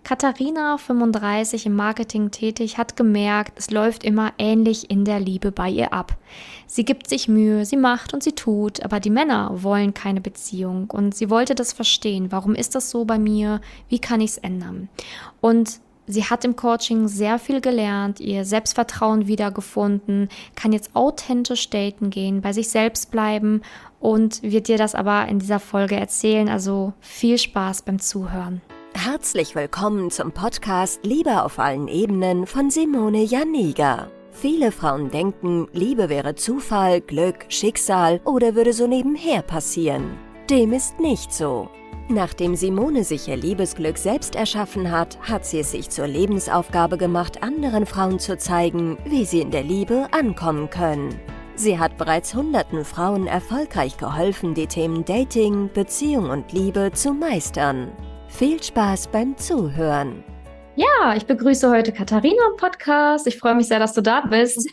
Katharina, 35, im Marketing tätig, hat gemerkt, es läuft immer ähnlich in der Liebe bei ihr ab. Sie gibt sich Mühe, sie macht und sie tut, aber die Männer wollen keine Beziehung und sie wollte das verstehen. Warum ist das so bei mir? Wie kann ich es ändern? Und sie hat im Coaching sehr viel gelernt, ihr Selbstvertrauen wiedergefunden, kann jetzt authentisch daten gehen, bei sich selbst bleiben und wird dir das aber in dieser Folge erzählen. Also viel Spaß beim Zuhören. Herzlich willkommen zum Podcast Liebe auf allen Ebenen von Simone Janiga. Viele Frauen denken, Liebe wäre Zufall, Glück, Schicksal oder würde so nebenher passieren. Dem ist nicht so. Nachdem Simone sich ihr Liebesglück selbst erschaffen hat, hat sie es sich zur Lebensaufgabe gemacht, anderen Frauen zu zeigen, wie sie in der Liebe ankommen können. Sie hat bereits hunderten Frauen erfolgreich geholfen, die Themen Dating, Beziehung und Liebe zu meistern. Viel Spaß beim Zuhören. Ja, ich begrüße heute Katharina im Podcast. Ich freue mich sehr, dass du da bist.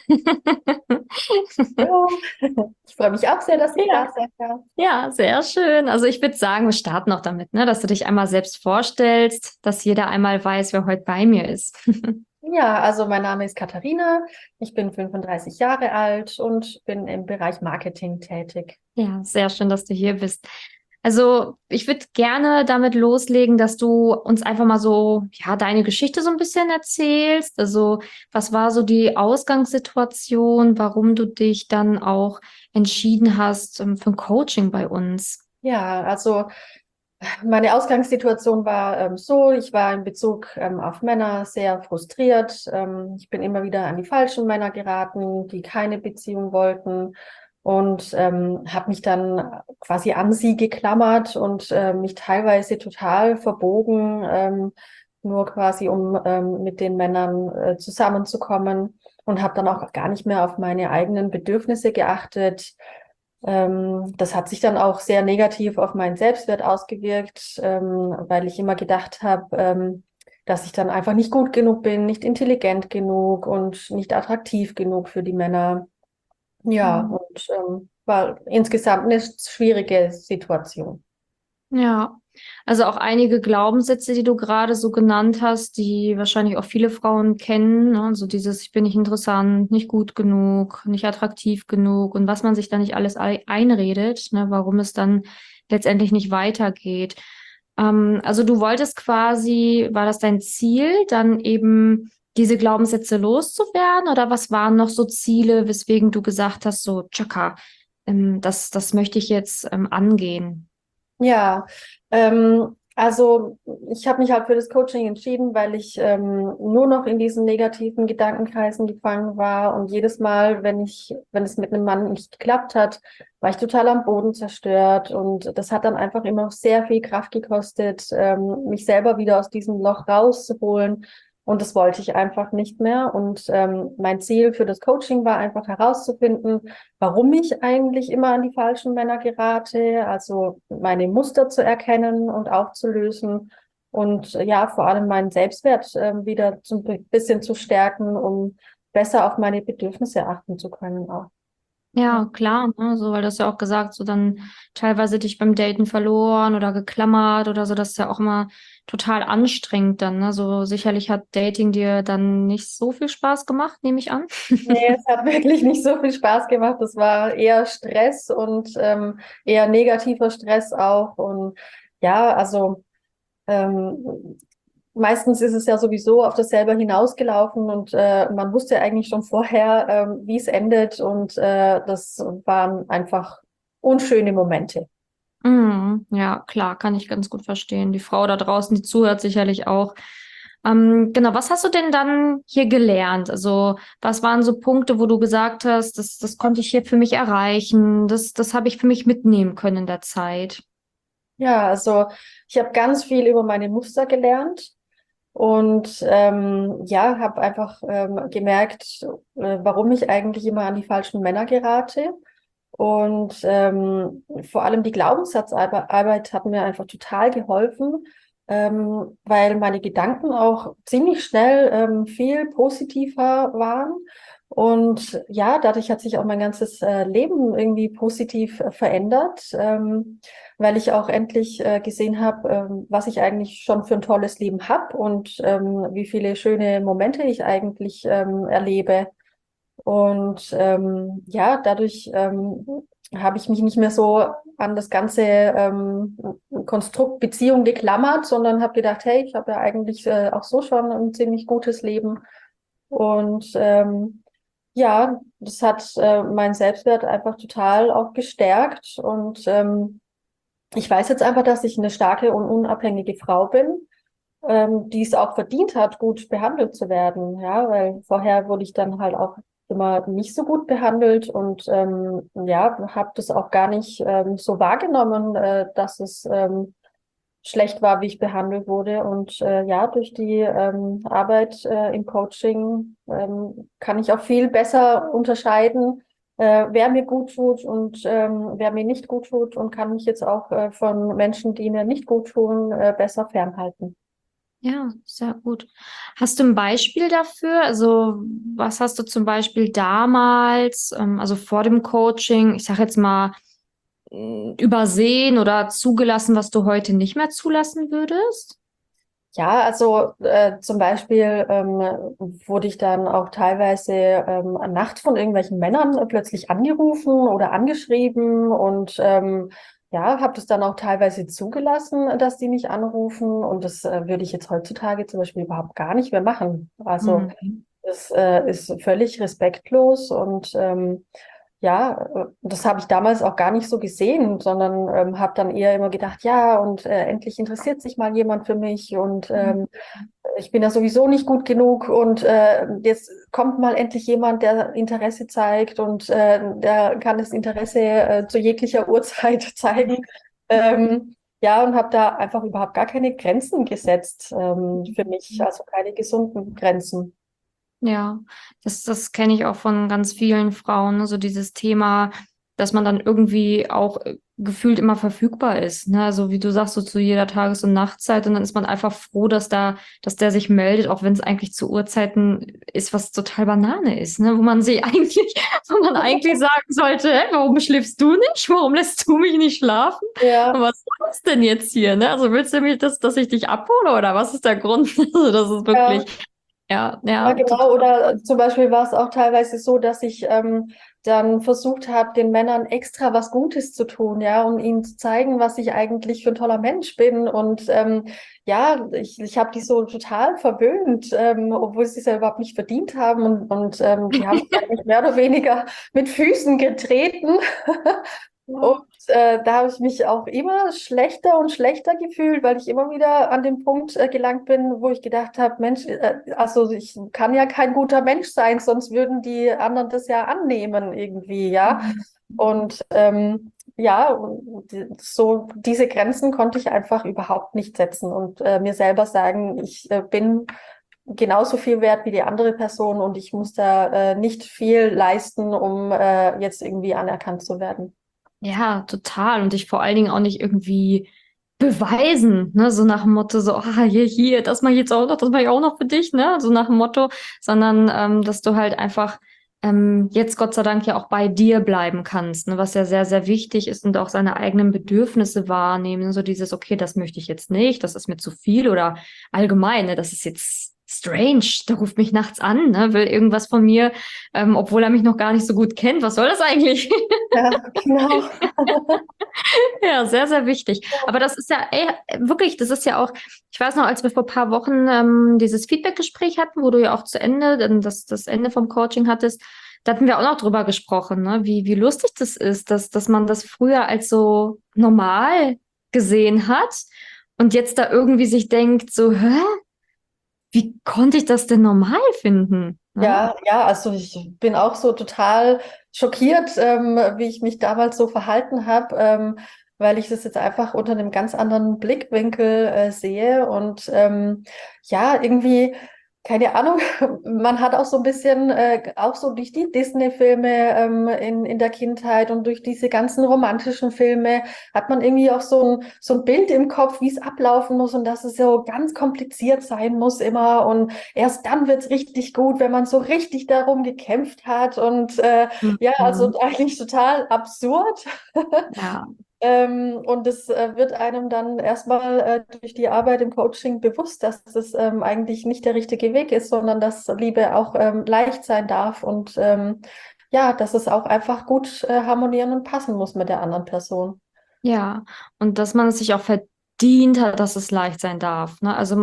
Hallo. Ich freue mich auch sehr, dass du Ja. da seid. Ja. Ja, sehr schön. Also ich würde sagen, wir starten noch damit, ne, dass du dich einmal selbst vorstellst, dass jeder einmal weiß, wer heute bei mir ist. Ja, also mein Name ist Katharina, ich bin 35 Jahre alt und bin im Bereich Marketing tätig. Ja, sehr schön, dass du hier bist. Also ich würde gerne damit loslegen, dass du uns einfach mal so, ja, deine Geschichte so ein bisschen erzählst. Also was war so die Ausgangssituation, warum du dich dann auch entschieden hast für ein Coaching bei uns? Ja, also meine Ausgangssituation war so, ich war in Bezug auf Männer sehr frustriert. Ich bin immer wieder an die falschen Männer geraten, die keine Beziehung wollten. Und habe mich dann quasi an sie geklammert und mich teilweise total verbogen, nur quasi um mit den Männern zusammenzukommen und habe dann auch gar nicht mehr auf meine eigenen Bedürfnisse geachtet. Das hat sich dann auch sehr negativ auf meinen Selbstwert ausgewirkt, weil ich immer gedacht habe, dass ich dann einfach nicht gut genug bin, nicht intelligent genug und nicht attraktiv genug für die Männer. Ja, Mhm. und war insgesamt eine schwierige Situation. Ja, also auch einige Glaubenssätze, die du gerade so genannt hast, die wahrscheinlich auch viele Frauen kennen, ne? So dieses, ich bin nicht interessant, nicht gut genug, nicht attraktiv genug und was man sich da nicht alles einredet, ne, warum es dann letztendlich nicht weitergeht. Also du wolltest quasi, war das dein Ziel, dann eben diese Glaubenssätze loszuwerden oder was waren noch so Ziele, weswegen du gesagt hast, so, Chaka, das möchte ich jetzt angehen? Ja, also ich habe mich halt für das Coaching entschieden, weil ich nur noch in diesen negativen Gedankenkreisen gefangen war und jedes Mal, wenn es mit einem Mann nicht geklappt hat, war ich total am Boden zerstört und das hat dann einfach immer sehr viel Kraft gekostet, mich selber wieder aus diesem Loch rauszuholen und das wollte ich einfach nicht mehr und mein Ziel für das Coaching war einfach herauszufinden, warum ich eigentlich immer an die falschen Männer gerate, also meine Muster zu erkennen und aufzulösen und ja, vor allem meinen Selbstwert wieder so ein bisschen zu stärken, um besser auf meine Bedürfnisse achten zu können auch. Ja. Ja, klar, ne? So, weil du hast ja auch gesagt, so dann teilweise dich beim Daten verloren oder geklammert oder so, das ist ja auch immer total anstrengend dann, ne? So sicherlich hat Dating dir dann nicht so viel Spaß gemacht, nehme ich an. Nee, es hat wirklich nicht so viel Spaß gemacht. Es war eher Stress und eher negativer Stress auch. Und ja, also ähm, meistens ist es ja sowieso auf dasselbe hinausgelaufen und man wusste eigentlich schon vorher, wie es endet und das waren einfach unschöne Momente. Ja, klar, kann ich ganz gut verstehen. Die Frau da draußen, die zuhört, sicherlich auch. Genau, was hast du denn dann hier gelernt? Also, was waren so Punkte, wo du gesagt hast, das konnte ich hier für mich erreichen, das habe ich für mich mitnehmen können in der Zeit? Ja, also ich habe ganz viel über meine Muster gelernt und ja, habe einfach gemerkt, warum ich eigentlich immer an die falschen Männer gerate. Und vor allem die Glaubenssatzarbeit hat mir einfach total geholfen, weil meine Gedanken auch ziemlich schnell viel positiver waren. Und ja, dadurch hat sich auch mein ganzes Leben irgendwie positiv verändert, weil ich auch endlich gesehen habe, was ich eigentlich schon für ein tolles Leben habe und wie viele schöne Momente ich eigentlich erlebe. Und ja, dadurch habe ich mich nicht mehr so an das ganze Konstrukt Beziehung geklammert, sondern habe gedacht, hey, ich habe ja eigentlich auch so schon ein ziemlich gutes Leben. Und ja, das hat meinen Selbstwert einfach total auch gestärkt. Und ich weiß jetzt einfach, dass ich eine starke und unabhängige Frau bin, die es auch verdient hat, gut behandelt zu werden. Ja, weil vorher wurde ich dann halt auch immer nicht so gut behandelt und ja, habe das auch gar nicht so wahrgenommen, dass es schlecht war, wie ich behandelt wurde. Und ja, durch die Arbeit im Coaching kann ich auch viel besser unterscheiden, wer mir gut tut und wer mir nicht gut tut und kann mich jetzt auch von Menschen, die mir nicht gut tun, besser fernhalten. Ja, sehr gut. Hast du ein Beispiel dafür? Also, was hast du zum Beispiel damals, also vor dem Coaching, ich sage jetzt mal, übersehen oder zugelassen, was du heute nicht mehr zulassen würdest? Ja, also zum Beispiel wurde ich dann auch teilweise nachts von irgendwelchen Männern plötzlich angerufen oder angeschrieben und ja, habe das dann auch teilweise zugelassen, dass die mich anrufen und das würde ich jetzt heutzutage zum Beispiel überhaupt gar nicht mehr machen. Also Mhm. das ist völlig respektlos und ja, das habe ich damals auch gar nicht so gesehen, sondern habe dann eher immer gedacht, ja, und endlich interessiert sich mal jemand für mich und ich bin ja sowieso nicht gut genug und jetzt kommt mal endlich jemand, der Interesse zeigt und der kann das Interesse zu jeglicher Uhrzeit zeigen. Ja, und habe da einfach überhaupt gar keine Grenzen gesetzt für mich, also keine gesunden Grenzen. Ja, das kenne ich auch von ganz vielen Frauen, ne? So dieses Thema, dass man dann irgendwie auch gefühlt immer verfügbar ist, ne? Also wie du sagst, so zu jeder Tages- und Nachtzeit und dann ist man einfach froh, dass der sich meldet, auch wenn es eigentlich zu Uhrzeiten ist, was total Banane ist, ne? Wo man sich eigentlich, wo man eigentlich sagen sollte, hä, warum schläfst du nicht? Warum lässt du mich nicht schlafen? Und Ja. was soll das denn jetzt hier, ne? Also willst du mich, dass ich dich abhole oder was ist der Grund? Also das ist Ja. wirklich, ja, Ja, ja, genau. Oder zum Beispiel war es auch teilweise so, dass ich dann versucht habe, den Männern extra was Gutes zu tun, ja, um ihnen zu zeigen, was ich eigentlich für ein toller Mensch bin. Und ja, ich habe die so total verwöhnt, obwohl sie es ja überhaupt nicht verdient haben. Und die haben mich eigentlich mehr oder weniger mit Füßen getreten. Und da habe ich mich auch immer schlechter und schlechter gefühlt, weil ich immer wieder an den Punkt gelangt bin, wo ich gedacht habe, Mensch, also ich kann ja kein guter Mensch sein, sonst würden die anderen das ja annehmen irgendwie, ja. Und ja, so diese Grenzen konnte ich einfach überhaupt nicht setzen und mir selber sagen, ich bin genauso viel wert wie die andere Person und ich muss da nicht viel leisten, um jetzt irgendwie anerkannt zu werden. Ja, total. Und dich vor allen Dingen auch nicht irgendwie beweisen, ne? So nach dem Motto, so, ah, hier, das mache ich jetzt auch noch, das mache ich auch noch für dich, ne? So nach dem Motto, sondern dass du halt einfach jetzt Gott sei Dank ja auch bei dir bleiben kannst, ne? Was ja sehr, sehr wichtig ist und auch seine eigenen Bedürfnisse wahrnehmen. So dieses, okay, das möchte ich jetzt nicht, das ist mir zu viel oder allgemein, ne? Das ist jetzt strange, der ruft mich nachts an, ne? Will irgendwas von mir, obwohl er mich noch gar nicht so gut kennt. Was soll das eigentlich? Ja, genau. Ja, sehr, sehr wichtig. Aber das ist ja, ey, wirklich, das ist ja auch, ich weiß noch, als wir vor ein paar Wochen dieses Feedback-Gespräch hatten, wo du ja auch zu Ende, das Ende vom Coaching hattest, da hatten wir auch noch drüber gesprochen, ne? Wie lustig das ist, dass man das früher als so normal gesehen hat und jetzt da irgendwie sich denkt, so, hä? Wie konnte ich das denn normal finden? Ne? Ja, ja, also ich bin auch so total schockiert, wie ich mich damals so verhalten habe, weil ich das jetzt einfach unter einem ganz anderen Blickwinkel sehe und ja, irgendwie. Keine Ahnung, man hat auch so ein bisschen, auch so durch die Disney-Filme in der Kindheit und durch diese ganzen romantischen Filme hat man irgendwie auch so ein Bild im Kopf, wie es ablaufen muss und dass es so ganz kompliziert sein muss immer. Und erst dann wird es richtig gut, wenn man so richtig darum gekämpft hat. Und ja, also Mhm. eigentlich total absurd. Ja. Und es wird einem dann erstmal durch die Arbeit im Coaching bewusst, dass das eigentlich nicht der richtige Weg ist, sondern dass Liebe auch leicht sein darf und ja, dass es auch einfach gut harmonieren und passen muss mit der anderen Person. Ja, und dass man es sich auch verdient hat, dass es leicht sein darf. Ne? Also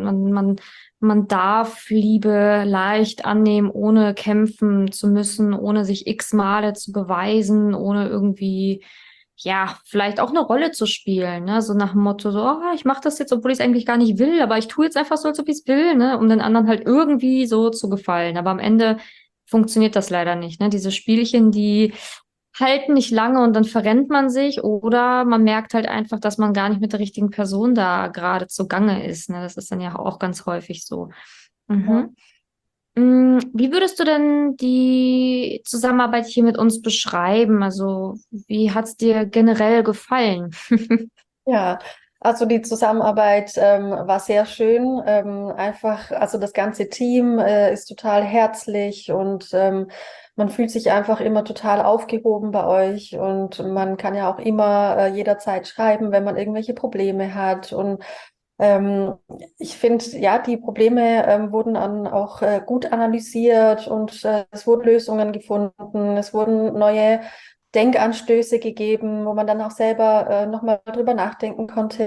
man darf Liebe leicht annehmen, ohne kämpfen zu müssen, ohne sich x Male zu beweisen, ohne irgendwie, ja, vielleicht auch eine Rolle zu spielen. Ne? So nach dem Motto, so, oh, ich mache das jetzt, obwohl ich es eigentlich gar nicht will, aber ich tue jetzt einfach so, als ob ich es will, ne? Um den anderen halt irgendwie so zu gefallen. Aber am Ende funktioniert das leider nicht. Ne? Diese Spielchen, die halten nicht lange und dann verrennt man sich oder man merkt halt einfach, dass man gar nicht mit der richtigen Person da gerade zugange ist. Ne? Das ist dann ja auch ganz häufig so. Ja. Mhm. Wie würdest du denn die Zusammenarbeit hier mit uns beschreiben? Also, wie hat es dir generell gefallen? Ja, also die Zusammenarbeit war sehr schön. Einfach, also das ganze Team ist total herzlich und man fühlt sich einfach immer total aufgehoben bei euch und man kann ja auch immer jederzeit schreiben, wenn man irgendwelche Probleme hat. Und ähm, ich finde, ja, die Probleme wurden dann auch gut analysiert und es wurden Lösungen gefunden. Es wurden neue Denkanstöße gegeben, wo man dann auch selber nochmal drüber nachdenken konnte.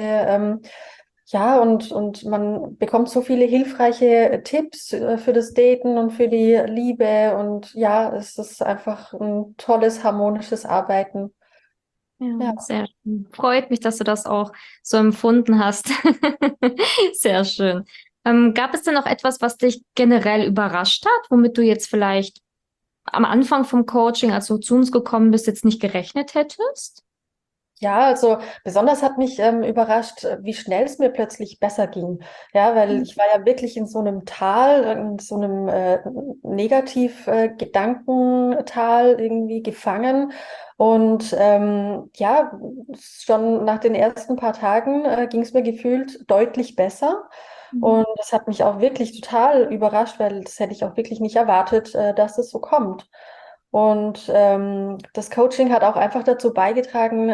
Ja, und man bekommt so viele hilfreiche Tipps für das Daten und für die Liebe. Und ja, es ist einfach ein tolles, harmonisches Arbeiten. Ja, Ja. sehr schön. Freut mich, dass du das auch so empfunden hast. Sehr schön. Gab es denn noch etwas, was dich generell überrascht hat, womit du jetzt vielleicht am Anfang vom Coaching, als du zu uns gekommen bist, jetzt nicht gerechnet hättest? Ja, also besonders hat mich überrascht, wie schnell es mir plötzlich besser ging. Ja, weil ich war ja wirklich in so einem Tal, in so einem Negativ-Gedankental irgendwie gefangen. Und ja, schon nach den ersten paar Tagen ging es mir gefühlt deutlich besser. Mhm. Und das hat mich auch wirklich total überrascht, weil das hätte ich auch wirklich nicht erwartet, dass es so kommt. Und das Coaching hat auch einfach dazu beigetragen,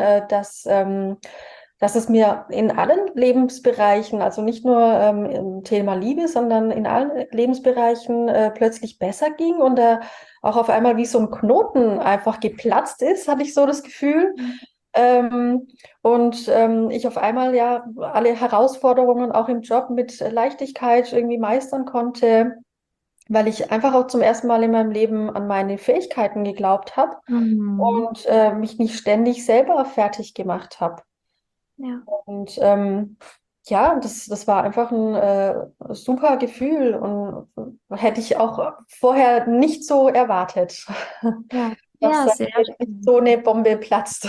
dass es mir in allen Lebensbereichen, also nicht nur im Thema Liebe, sondern in allen Lebensbereichen plötzlich besser ging und auch auf einmal wie so ein Knoten einfach geplatzt ist, hatte ich so das Gefühl. Ähm, und ich auf einmal ja alle Herausforderungen auch im Job mit Leichtigkeit irgendwie meistern konnte, weil ich einfach auch zum ersten Mal in meinem Leben an meine Fähigkeiten geglaubt habe Mhm. und mich nicht ständig selber fertig gemacht habe. Ja. Und ja, das war einfach ein super Gefühl und hätte ich auch vorher nicht so erwartet, Ja, dass ja, da sehr wirklich schön. so eine Bombe platzt.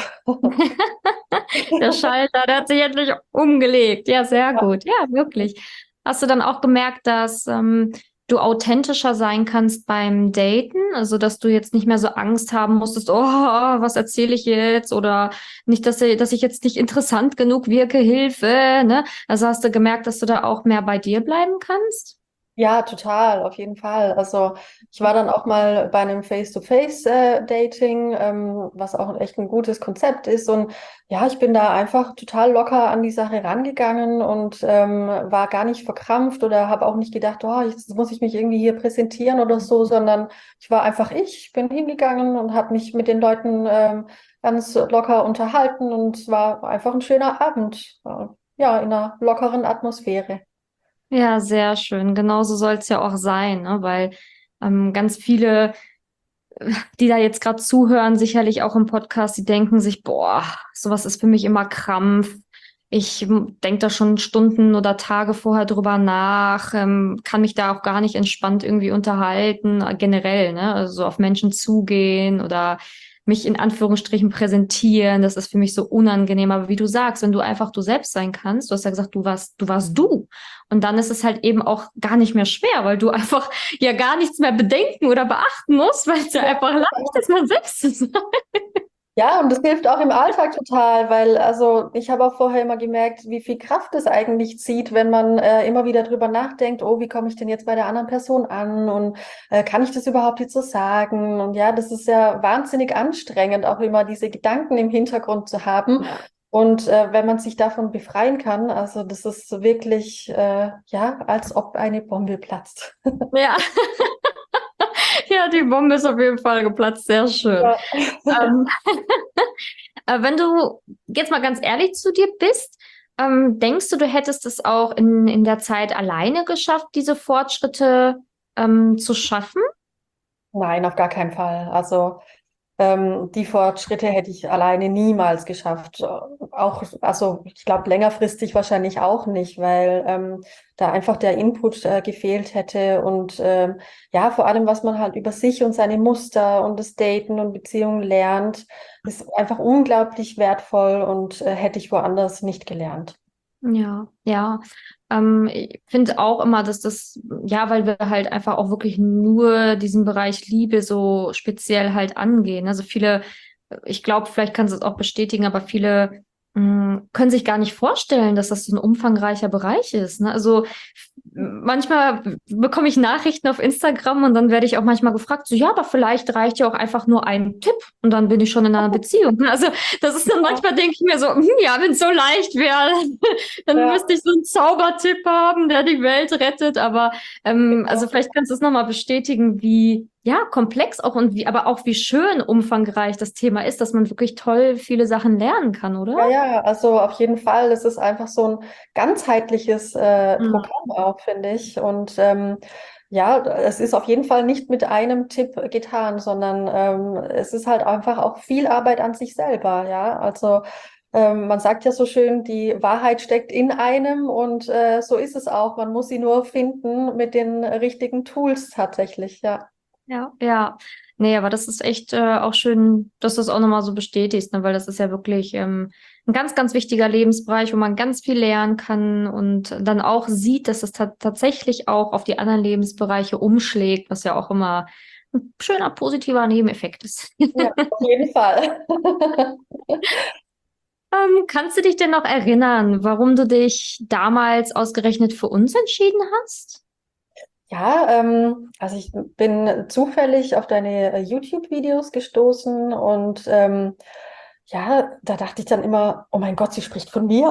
Der Schalter, der hat sich endlich umgelegt. Ja, sehr gut. Ja, wirklich. Hast du dann auch gemerkt, dass du authentischer sein kannst beim Daten? Also, dass du jetzt nicht mehr so Angst haben musstest, oh, was erzähle ich jetzt? Oder nicht, dass ich jetzt nicht interessant genug wirke, Hilfe, ne? Also hast du gemerkt, dass du da auch mehr bei dir bleiben kannst? Ja, total, auf jeden Fall. Also ich war dann auch mal bei einem Face-to-Face-Dating, was auch echt ein gutes Konzept ist. Und ja, ich bin da einfach total locker an die Sache rangegangen und war gar nicht verkrampft oder habe auch nicht gedacht, oh, jetzt muss ich mich irgendwie hier präsentieren oder so, sondern ich war einfach ich, bin hingegangen und habe mich mit den Leuten ganz locker unterhalten und es war einfach ein schöner Abend, ja, in einer lockeren Atmosphäre. Ja, sehr schön. Genauso soll es ja auch sein, ne? Weil ganz viele, die da jetzt gerade zuhören, sicherlich auch im Podcast, die denken sich, boah, sowas ist für mich immer Krampf. Ich denke da schon Stunden oder Tage vorher drüber nach, kann mich da auch gar nicht entspannt irgendwie unterhalten, generell, ne? Also so auf Menschen zugehen oder mich in Anführungsstrichen präsentieren. Das ist für mich so unangenehm. Aber wie du sagst, wenn du einfach du selbst sein kannst, du hast ja gesagt, du warst du. Und dann ist es halt eben auch gar nicht mehr schwer, weil du einfach ja gar nichts mehr bedenken oder beachten musst, weil es ja einfach leicht ist, man selbst zu sein. Ja, und das hilft auch im Alltag total, weil also ich habe auch vorher immer gemerkt, wie viel Kraft es eigentlich zieht, wenn man immer wieder drüber nachdenkt, oh, wie komme ich denn jetzt bei der anderen Person an und kann ich das überhaupt jetzt so sagen? Und ja, das ist ja wahnsinnig anstrengend, auch immer diese Gedanken im Hintergrund zu haben. Und wenn man sich davon befreien kann, also das ist wirklich, ja, als ob eine Bombe platzt. Ja. Ja, die Bombe ist auf jeden Fall geplatzt. Sehr schön. Ja. Ähm, wenn du jetzt mal ganz ehrlich zu dir bist, denkst du, du hättest es auch in der Zeit alleine geschafft, diese Fortschritte zu schaffen? Nein, auf gar keinen Fall. Also die Fortschritte hätte ich alleine niemals geschafft. Auch, also ich glaube, längerfristig wahrscheinlich auch nicht, weil da einfach der Input gefehlt hätte und ja, vor allem, was man halt über sich und seine Muster und das Daten und Beziehungen lernt, ist einfach unglaublich wertvoll und hätte ich woanders nicht gelernt. Ja, ja. Ich finde auch immer, dass das, ja, weil wir halt einfach auch wirklich nur diesen Bereich Liebe so speziell halt angehen. Also viele, ich glaube, vielleicht kannst du es auch bestätigen, aber viele können sich gar nicht vorstellen, dass das so ein umfangreicher Bereich ist. Ne? Also manchmal bekomme ich Nachrichten auf Instagram und dann werde ich auch manchmal gefragt, so ja, aber vielleicht reicht ja auch einfach nur ein Tipp und dann bin ich schon in einer Beziehung. Also das ist dann manchmal, denke ich mir so, ja, wenn es so leicht wäre, dann Ja, müsste ich so einen Zaubertipp haben, der die Welt rettet. Aber also genau. vielleicht kannst du es nochmal bestätigen, wie ja komplex auch und wie, aber auch wie schön umfangreich das Thema ist, dass man wirklich toll viele Sachen lernen kann, oder? Ja, ja, also auf jeden Fall. Es ist einfach so ein ganzheitliches Mhm. Programm auch, finde ich. Und ja, es ist auf jeden Fall nicht mit einem Tipp getan, sondern es ist halt einfach auch viel Arbeit an sich selber. Ja, also man sagt ja so schön, die Wahrheit steckt in einem und so ist es auch. Man muss sie nur finden mit den richtigen Tools tatsächlich. Ja, Ja, ja. Nee, aber das ist echt auch schön, dass du es auch nochmal so bestätigst, ne? Weil das ist ja wirklich ein ganz, ganz wichtiger Lebensbereich, wo man ganz viel lernen kann und dann auch sieht, dass es tatsächlich auch auf die anderen Lebensbereiche umschlägt, was ja auch immer ein schöner, positiver Nebeneffekt ist. ja, auf jeden Fall. Kannst du dich denn noch erinnern, warum du dich damals ausgerechnet für uns entschieden hast? Ja, also ich bin zufällig auf deine YouTube-Videos gestoßen und ja, da dachte ich dann immer, oh mein Gott, sie spricht von mir.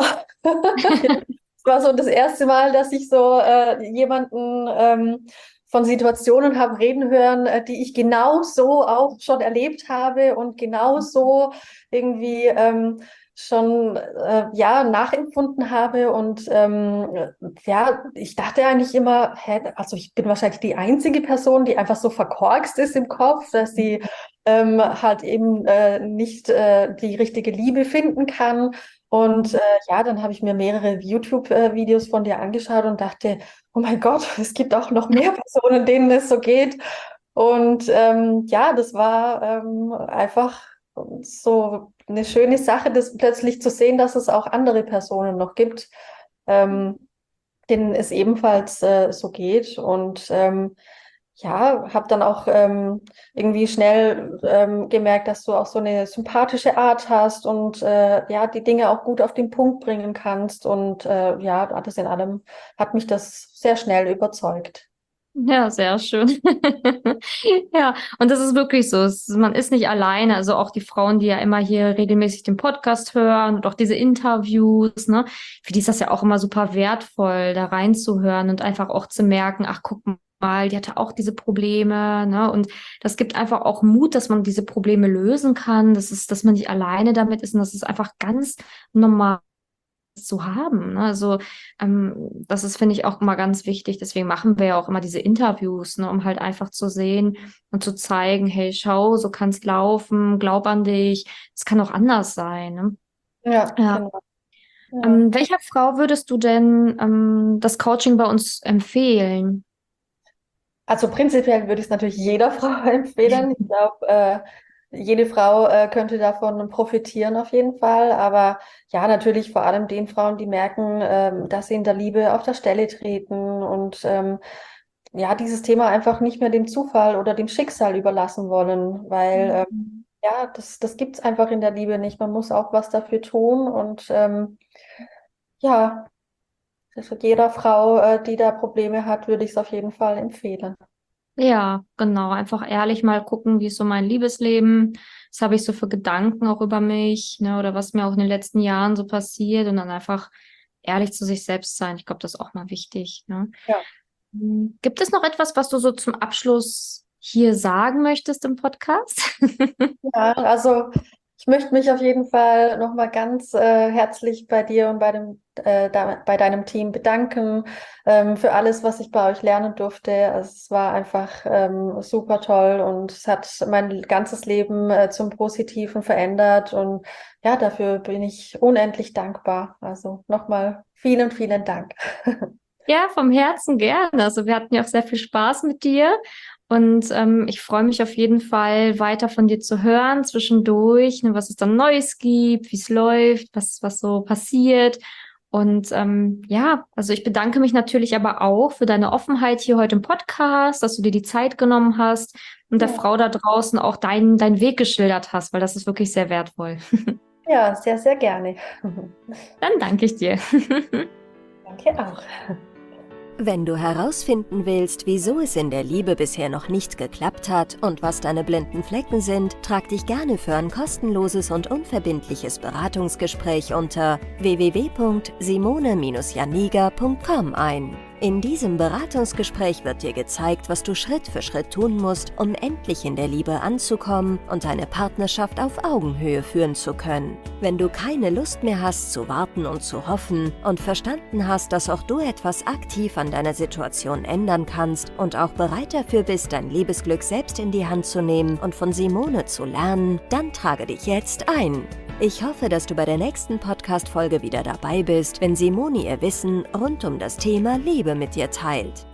Es war so das erste Mal, dass ich so jemanden von Situationen habe reden hören, die ich genau so auch schon erlebt habe und genau so irgendwie schon ja nachempfunden habe und ja, ich dachte eigentlich immer, hä, also ich bin wahrscheinlich die einzige Person, die einfach so verkorkst ist im Kopf, dass sie halt eben nicht die richtige Liebe finden kann. Und ja, dann habe ich mir mehrere YouTube-Videos von dir angeschaut und dachte, oh mein Gott, es gibt auch noch mehr Personen, denen es so geht. Und ja, das war einfach so eine schöne Sache, das plötzlich zu sehen, dass es auch andere Personen noch gibt, denen es ebenfalls so geht. Und ja, habe dann auch irgendwie schnell gemerkt, dass du auch so eine sympathische Art hast und ja, die Dinge auch gut auf den Punkt bringen kannst. Und ja, alles in allem hat mich das sehr schnell überzeugt. Ja, sehr schön. Ja, und das ist wirklich so. Man ist nicht alleine. Also auch die Frauen, die ja immer hier regelmäßig den Podcast hören und auch diese Interviews, ne, für die ist das ja auch immer super wertvoll, da reinzuhören und einfach auch zu merken, ach, guck mal, die hatte auch diese Probleme, ne, und das gibt einfach auch Mut, dass man diese Probleme lösen kann. Das ist, dass man nicht alleine damit ist und das ist einfach ganz normal zu haben. Ne? Also das ist, finde ich, auch immer ganz wichtig. Deswegen machen wir ja auch immer diese Interviews, ne? Um halt einfach zu sehen und zu zeigen, hey, schau, so kann's laufen, glaub an dich. Es kann auch anders sein. Ne? Ja, Ja. genau. Ja. Welcher Frau würdest du denn das Coaching bei uns empfehlen? Also prinzipiell würde ich es natürlich jeder Frau empfehlen. Ich glaube, jede Frau könnte davon profitieren auf jeden Fall. Aber ja, natürlich vor allem den Frauen, die merken, dass sie in der Liebe auf der Stelle treten und ja, dieses Thema einfach nicht mehr dem Zufall oder dem Schicksal überlassen wollen, weil ja, das gibt's einfach in der Liebe nicht. Man muss auch was dafür tun und ja, also jeder Frau, die da Probleme hat, würde ich es auf jeden Fall empfehlen. Ja, genau. Einfach ehrlich mal gucken, wie ist so mein Liebesleben? Was habe ich so für Gedanken auch über mich, ne? Oder was mir auch in den letzten Jahren so passiert und dann einfach ehrlich zu sich selbst sein. Ich glaube, das ist auch mal wichtig, ne? Ja. Gibt es noch etwas, was du so zum Abschluss hier sagen möchtest im Podcast? Ja, also ich möchte mich auf jeden Fall nochmal ganz herzlich bei dir und bei deinem Team bedanken für alles, was ich bei euch lernen durfte. Also es war einfach super toll und es hat mein ganzes Leben zum Positiven verändert und ja, dafür bin ich unendlich dankbar. Also nochmal vielen, vielen Dank. Ja, vom Herzen gerne. Also wir hatten ja auch sehr viel Spaß mit dir und ich freue mich auf jeden Fall weiter von dir zu hören zwischendurch, ne, was es dann Neues gibt, wie es läuft, was so passiert. Und ja, also ich bedanke mich natürlich aber auch für deine Offenheit hier heute im Podcast, dass du dir die Zeit genommen hast und der Ja, Frau da draußen auch deinen Weg geschildert hast, weil das ist wirklich sehr wertvoll. ja, sehr, sehr gerne. Dann danke ich dir. Danke auch. Wenn du herausfinden willst, wieso es in der Liebe bisher noch nicht geklappt hat und was deine blinden Flecken sind, trag dich gerne für ein kostenloses und unverbindliches Beratungsgespräch unter www.simone-janiga.com ein. In diesem Beratungsgespräch wird dir gezeigt, was du Schritt für Schritt tun musst, um endlich in der Liebe anzukommen und deine Partnerschaft auf Augenhöhe führen zu können. Wenn du keine Lust mehr hast zu warten und zu hoffen und verstanden hast, dass auch du etwas aktiv an deiner Situation ändern kannst und auch bereit dafür bist, dein Liebesglück selbst in die Hand zu nehmen und von Simone zu lernen, dann trage dich jetzt ein. Ich hoffe, dass du bei der nächsten Podcast-Folge wieder dabei bist, wenn Simone ihr Wissen rund um das Thema Liebe mit dir teilt.